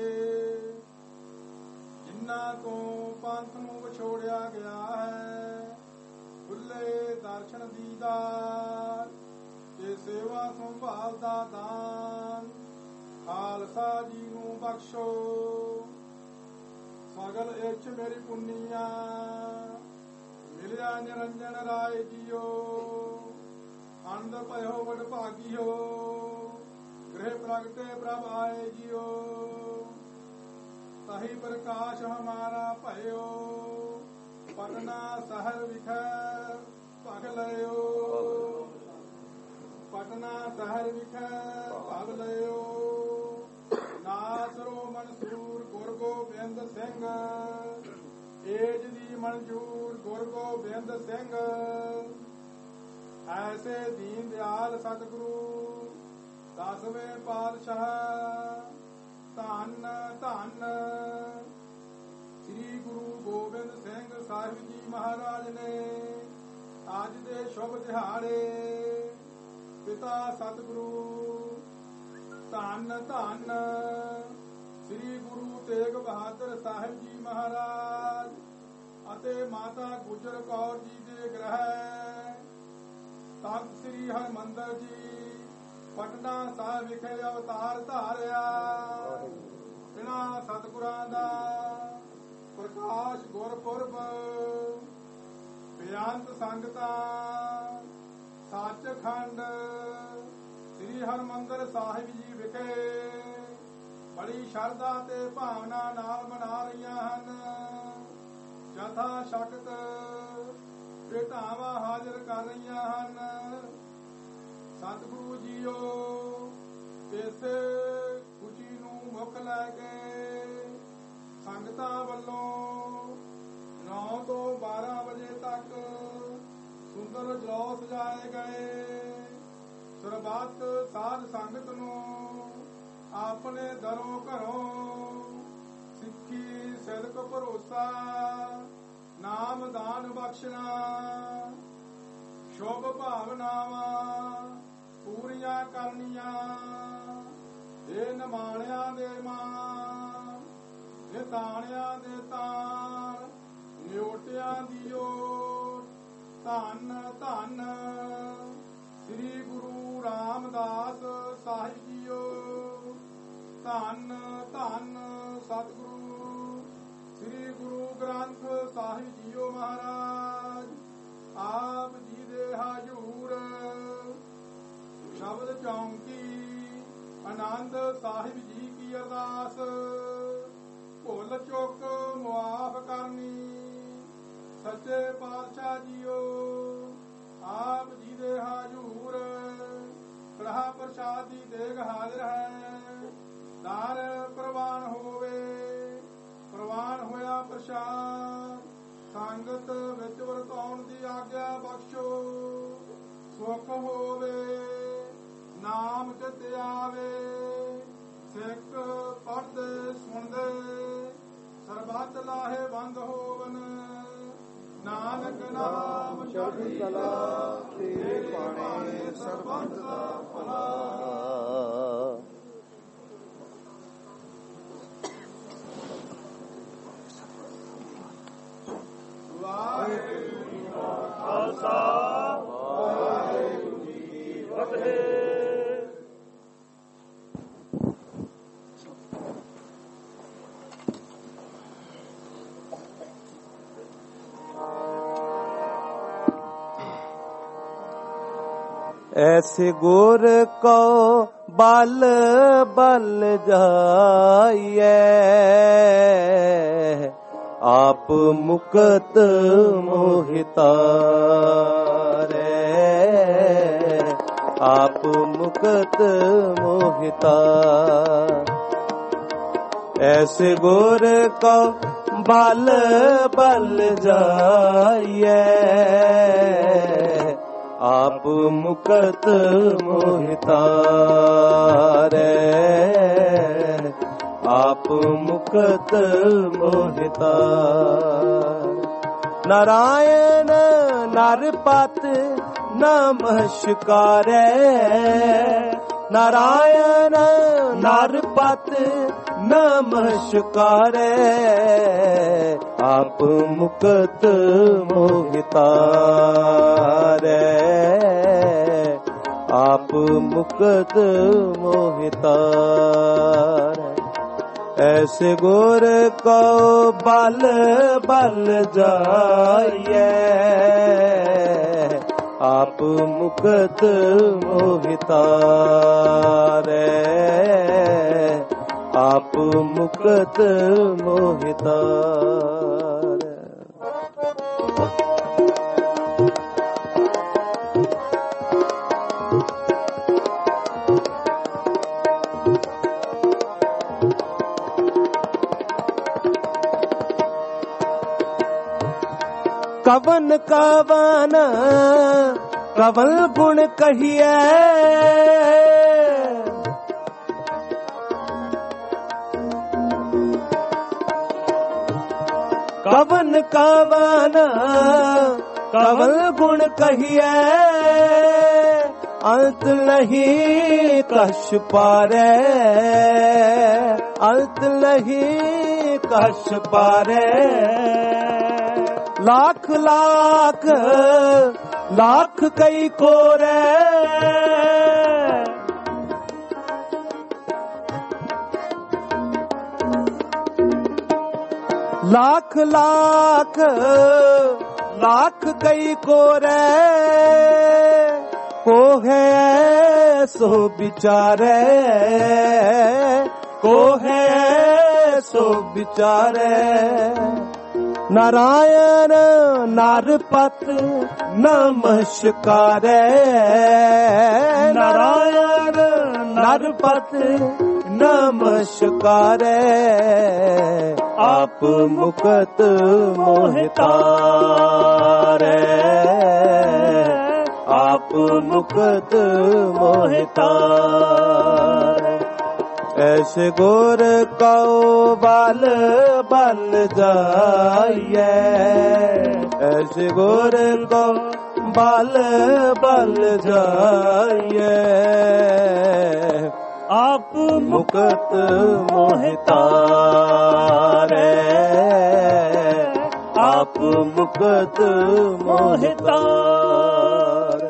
ਜਿਨ੍ਹਾਂ ਤੋਂ ਪੰਥ ਨੂੰ ਵਿਛੋੜਿਆ ਗਿਆ ਹੈ, ਖੁੱਲੇ ਦਰਸ਼ਨ ਦੀਦਾਰ ਤੇ ਸੇਵਾ ਸੰਭਾਲ ਦਾ ਦਾਨ ਖਾਲਸਾ ਜੀ ਨੂੰ ਬਖਸ਼ੋ। ਸਗਲ ਇੱਛ ਮੇਰੀ ਪੁੰਨੀਆਂ ਮਿਲਿਆ ਨਿਰੰਜਨ ਰਾਏ ਜੀਓ। ਆਨੰਦ ਭਇਓ ਵਡ ਭਾਗੀਓ, ਗ੍ਰਹਿ ਪ੍ਰਗਟੇ ਪ੍ਰਭ ਆਏ ਜੀਓ। ਤਹੀ ਪ੍ਰਕਾਸ਼ ਹਮਾਰਾ ਭਇਓ, ਪਟਨਾ ਸ਼ਹਿਰ ਵਿਖੇ ਭਗ ਲਿਓ। ਪਟਨਾ ਸ਼ਹਿਰ ਵਿਖੇ ਭਗ ਲਿਓ। ਨਾਸਰੋ ਮਨਸੂਰ ਗੁਰ ਗੋਬਿੰਦ ਸਿੰਘ, ਏਜ ਦੀ ਮਨਜੂਰ ਗੁਰ ਗੋਬਿੰਦ ਸਿੰਘ। ਐਸੇ ਦੀਨ ਦਿਆਲ ਸਤਿਗੁਰੂ 10ਵੇਂ ਪਾਤਸ਼ਾਹ, ਧੰਨ ਧੰਨ ਸ੍ਰੀ ਗੁਰੂ ਗੋਬਿੰਦ ਸਿੰਘ ਸਾਹਿਬ ਜੀ ਮਹਾਰਾਜ ਨੇ ਅੱਜ ਦੇ ਸ਼ੁਭ ਦਿਹਾੜੇ ਪਿਤਾ ਸਤਿਗੁਰੂ ਧੰਨ ਧੰਨ ਸ੍ਰੀ ਗੁਰੂ ਤੇਗ ਬਹਾਦਰ ਸਾਹਿਬ ਜੀ ਮਹਾਰਾਜ ਅਤੇ ਮਾਤਾ ਗੁਜਰ ਕੌਰ ਜੀ ਦੇ ਗ੍ਰਹਿ ਤਖਤ ਸ੍ਰੀ ਹਰਿਮੰਦਰ ਜੀ ਪਟਨਾ ਸਾਹਿਬ ਵਿਖੇ ਅਵਤਾਰ ਧਾਰਿਆ। ਇਹਨਾਂ ਸਤਿਗੁਰਾਂ ਦਾ ਪ੍ਰਕਾਸ਼ ਗੁਰਪੁਰਬ ਬੇਅੰਤ ਸੰਗਤਾਂ ਸੱਚਖੰਡ ਸ੍ਰੀ ਹਰਿਮੰਦਰ ਸਾਹਿਬ ਜੀ ਵਿਖੇ ਬੜੀ ਸ਼ਰਧਾ ਤੇ ਭਾਵਨਾ ਨਾਲ ਮਨਾ ਰਹੀਆਂ ਹਨ। ਜਥਾ ਸ਼ਕਤ ਭੇਟਾਵਾਂ ਹਾਜ਼ਰ ਕਰ ਰਹੀਆਂ ਹਨ। ਸਤਿਗੁਰੂ ਜੀਓ ਇਸੇ ਖੁਸ਼ੀ ਨੂੰ ਮੁੱਖ ਲੈ ਕੇ ਸੰਗਤਾਂ ਵੱਲੋਂ 9 ਤੋਂ 12 ਵਜੇ ਤੱਕ ਸੁੰਦਰ ਜਲੌਸ ਸਜਾਏ ਗਏ। ਸਰਬੱਤ ਸਾਧ ਸੰਗਤ ਨੂੰ ਆਪਣੇ ਦਰੋਂ ਘਰੋਂ ਸਿੱਖੀ ਸਿਦਕ ਭਰੋਸਾ ਨਾਮ ਦਾਨ ਬਖਸ਼ਣਾ ਸ਼ੁਭ ਭਾਵਨਾਵਾਂ ਪੂਰੀਆਂ ਕਰਨੀਆਂ। ਇਹ ਨਿਮਾਣਿਆਂ ਦੇ ਮਾਂ ਨਿਤਾਣਿਆਂ ਦੇ ਤਾਣ ਨਿਓਟਿਆਂ ਦੀ ਓਟ। ਧੰਨ ਧੰਨ ਸ੍ਰੀ ਗੁਰੂ ਰਾਮਦਾਸ ਸਾਹਿਬ ਜੀਓ। ਧੰਨ ਧੰਨ ਸਤਿਗੁਰੂ ਸ੍ਰੀ ਗੁਰੂ ਗ੍ਰੰਥ ਸਾਹਿਬ ਜੀਓ ਮਹਾਰਾਜ। ਆਪ ਜੀ ਦੇ ਹਜ਼ੂਰ ਸ਼ਬਦ ਚੌਂਕੀ ਆਨੰਦ ਸਾਹਿਬ ਜੀ ਕੀ ਅਰਦਾਸ। ਭੁੱਲ ਚੁੱਕ ਮੁਆਫ ਕਰਨੀ ਸੱਚੇ ਪਾਤਸ਼ਾਹ ਜੀਓ। ਆਪ ਜੀ ਦੇ ਹਜ਼ੂਰ ਕੜਾਹ ਪ੍ਰਸ਼ਾਦ ਦੀ ਦੇਗ ਹਾਜ਼ਰ ਹੈ। ਦਰ ਪ੍ਰਵਾਨ ਹੋਵੇ। ਪ੍ਰਵਾਨ ਹੋਇਆ ਪ੍ਰਸ਼ਾਦ ਸੰਗਤ ਵਿੱਚ ਵਰਤਾਉਣ ਦੀ ਆਗਿਆ ਬਖਸ਼ੋ। ਸੁਖ ਹੋਵੇ ਨਾਮ ਚਿਤ ਆਵੇ। ਸਿੱਖ ਪੜ੍ਹਦੇ ਸੁਣਦੇ ਸਰਬੱਤ ਲਾਹੇ ਬੰਦ ਹੋਵਨ। ਨਾਨਕ ਨਾਮ ਚੜ੍ਹਦੀ ਕਲਾ ਤੇਰੇ ਬਾਣੇ ਸਰਬੱਤ ਦਾ ਭਲਾ। ਵਾਹਿਗੁਰੂ ਜੀ ਕਾ ਖਾਲਸਾ ਵਾਹਿਗੁਰੂ ਜੀ ਕੀ ਫਤਿਹ।
ऐसे गुर को बल बल जाइए आप मुक्त मोहिता रे। आप मुक्त मोहिता। ऐसे गुर को बल बल जाइए आप मुक्त मोहिता रे। आप मुक्त मोहिता। नारायण नरपत नमस्कारै। नारायण नरपत नमस्कारै। आप मुक्त मोहिता रे। आप मुक्त मोहिता रे। ऐसे गुर को बल बल जाइए आप मुक्त मोहिता रे। आप मुक्त मोहिता रे। कवन कवन कवन गुण कहिए कवन कवन कवन गुण कहिए अंत नहीं कश पारे अंत नहीं कश पारे लाख लाख लाख कई कोरे लाख लाख लाख कई को रे को है सो बिचारे को है सो बिचारे नारायण नारपत नमस्कारे नारायण नारपत नमस्कारे आप मुकत मोहितारे आप मुकत मोहितारे ऐसे गोर कौ बल बल जाइए ऐसे गोर कौ बल बल जाइए आप मुकत मोहितारे आप मुकत मोहितारे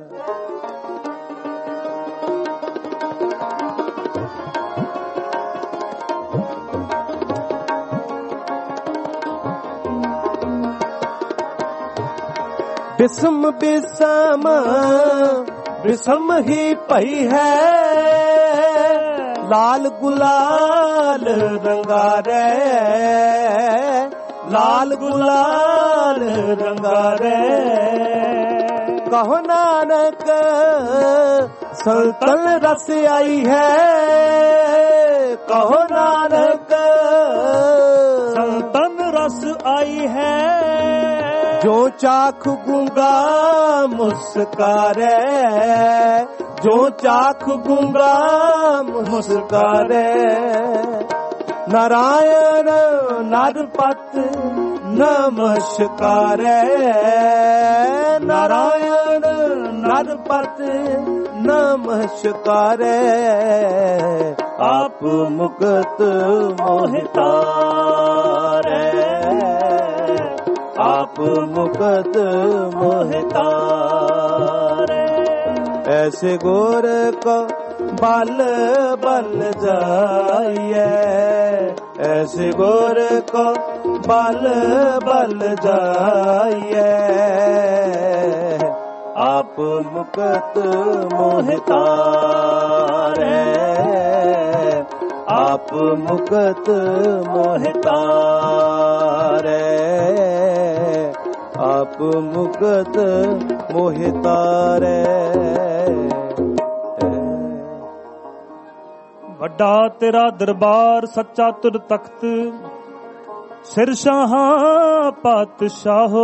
बिसम बिसम बिसम ही पई है लाल गुलाल रंगारे लाल गुलाल रंगारे कहो नानक संतन रस आई है कहो नानक
संतन रस आई है
जो चाख गूंगा मुस्कारे जो चाख गूंगा मुस्कारे नारायण नारपत नमस्कारे नारायण नारपत नमस्कारे आप मुकत मोहितारे आप मुकत मोहितारे ऐसे गोर को बल बल जाइए ऐसे गोर को बल बल जाइए आप मुकत मोहितारे आप मुकत मोहितारे आप मुकत मोहितारे
ਵੱਡਾ ਤੇਰਾ ਦਰਬਾਰ ਸੱਚਾ ਤੁਰ ਤਖਤ ਸਿਰ ਸ਼ਾਹਾਂ ਪਾਤਸ਼ਾਹੋ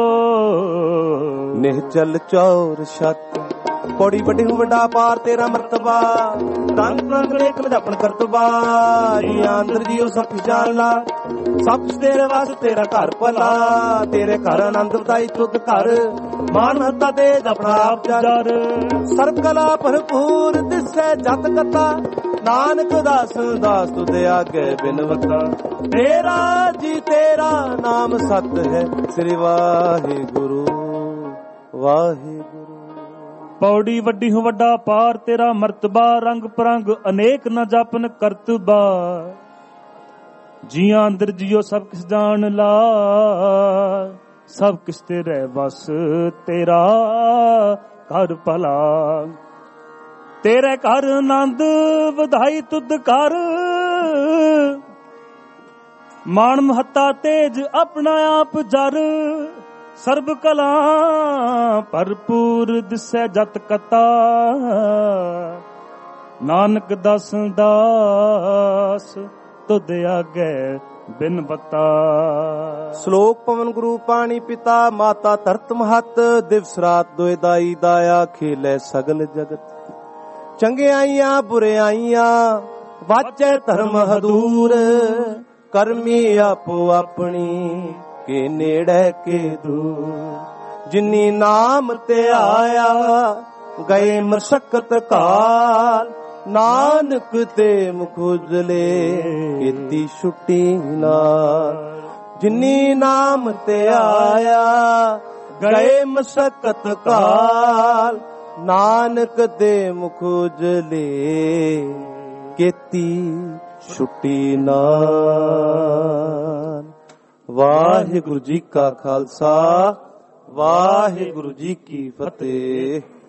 ਨਿਹਚਲ ਚੌਰ ਛੱਤ ਕੋੜੀ ਵੱਡੀ ਹੂੰ ਵੱਡਾ ਪਾਰ ਤੇਰਾ ਮਰਤਬਾ ਤਨ ਤਨ ਇੱਕ ਲਜਪਣ ਕਰਤਬਾ ਜੀ ਅੰਦਰ ਜੀਓ ਸਭ ਜਾਣਲਾ ਸਭ ਤੇਰੇ ਵਾਸਤੇ ਤੇਰਾ ਘਰ ਭਲਾ ਤੇਰੇ ਘਰ ਆਨੰਦ ਵਦਾਈ ਤੁਧ ਘਰ ਮਾਨ ਹੱਤਾ ਤੇ ਆਪਣਾ ਆਪ ਜਰ ਸਰਬ ਕਲਾ ਭਰਪੂਰ ਦਿਸੈ ਜਤ ਕਤਾ ਨਾਨਕ ਦਾਸ ਦਾਸ ਤੁਦੇ ਆਗੇ ਬਿਨਵਤਾ ਤੇਰਾ ਜੀ ਤੇਰਾ ਨਾਮ ਸਤ ਹੈ ਸ੍ਰੀ ਵਾਹਿਗੁਰੂ ਵਾਹਿਗੁਰੂ
ਪੌੜੀ ਵੱਡੀ ਹੋ ਵੱਡਾ ਪਾਰ ਤੇਰਾ ਮਰਤਬਾ ਰੰਗ ਪਰੰਗ ਅਨੇਕ ਨ ਜਾਪਨ ਕਰਤਬਾ ਜੀਆਂ ਅੰਦਰ ਜੀਓ ਸਭ ਕਿਸ ਜਾਣ ਲਾ ਸਭ ਕਿਸ ਤੇਰੇ ਬਸ ਤੇਰਾ ਘਰ ਭਲਾ ਤੇਰੇ ਘਰ ਆਨੰਦ ਵਧਾਈ ਤੁਧ ਘਰ ਮਾਣ ਮਹੱਤਾ ਤੇਜ ਆਪਣਾ ਆਪ ਜਰ ਸਰਬ ਕਲਾ ਭਰਪੂਰ ਦਿਸੈ ਜਤ ਕਤਾ ਨਾਨਕ ਦਾਸ ਦਾਸ ਤੁਧ ਆਗੇ ਬਿਨ ਬਤਾ
ਸ਼ਲੋਕ ਪਵਨ ਗੁਰੂ ਪਾਣੀ ਪਿਤਾ ਮਾਤਾ ਧਰਤ ਮਹਤ ਦਿਵਸ ਰਾਤ ਦੋਇ ਦਾਈ ਦਾਇਆ ਖੇਲੇ ਸਗਲ ਜਗਤ ਚੰਗਿਆਈਆਂ ਬੁਰਿਆਈਆਂ ਵਾਚੈ ਧਰਮ ਹਦੂਰ ਕਰਮੀ ਆਪੋ ਆਪਣੀ ਕੇ ਨੇੜੇ ਕੇ ਦੂਰ ਜਿਨੀ ਨਾਮ ਤੇ ਆਇਆ ਗਏ ਮਸ਼ਕਤ ਕਾਲ ਨਾਨਕ ਤੇ ਮੁਖ ਉਜਲੇ ਕੀਤੀ ਛੁੱਟੀ ਨਾਲ ਜਿਨੀ ਨਾਮ ਤੇ ਆਇਆ ਗਏ ਮਸ਼ਕਤ ਕਾਲ ਨਾਨਕ ਦੇ ਮੁਖ ਉਜਲੇ ਕੀਤੀ ਛੁੱਟੀ ਨਾਲ ਵਾਹਿਗੁਰੂ ਜੀ ਕਾ ਖਾਲਸਾ, ਵਾਹਿਗੁਰੂ ਜੀ ਕੀ ਫਤਿਹ।